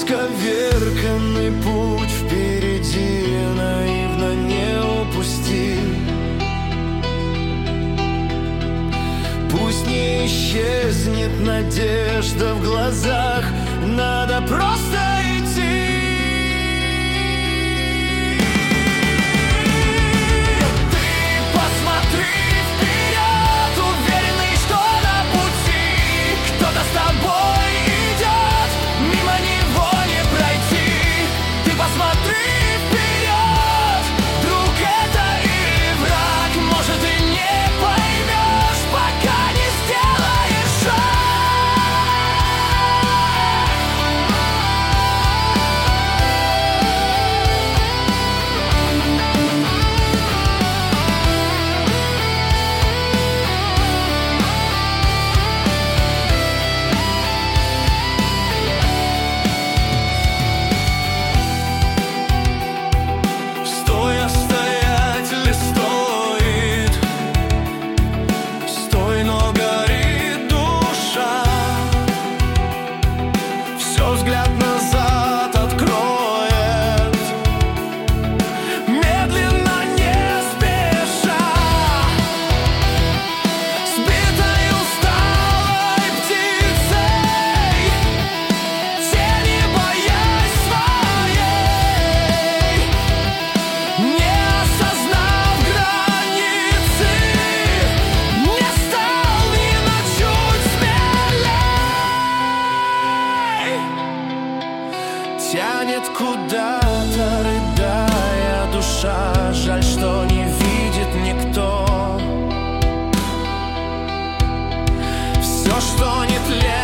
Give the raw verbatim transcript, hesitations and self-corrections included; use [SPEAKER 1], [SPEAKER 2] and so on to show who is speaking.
[SPEAKER 1] Исковерканный путь впереди, наивно не упусти. Пусть не исчезнет надежда в глазах, надо просто идти. Взгляд назад откроет, медленно, не спеша, сбитой усталой птицей, тени боясь своей, не осознав границы, не стал ни на чуть смелей. Тянет куда-то, рыдая душа, жаль, что не видит никто. Все, что не тлеет,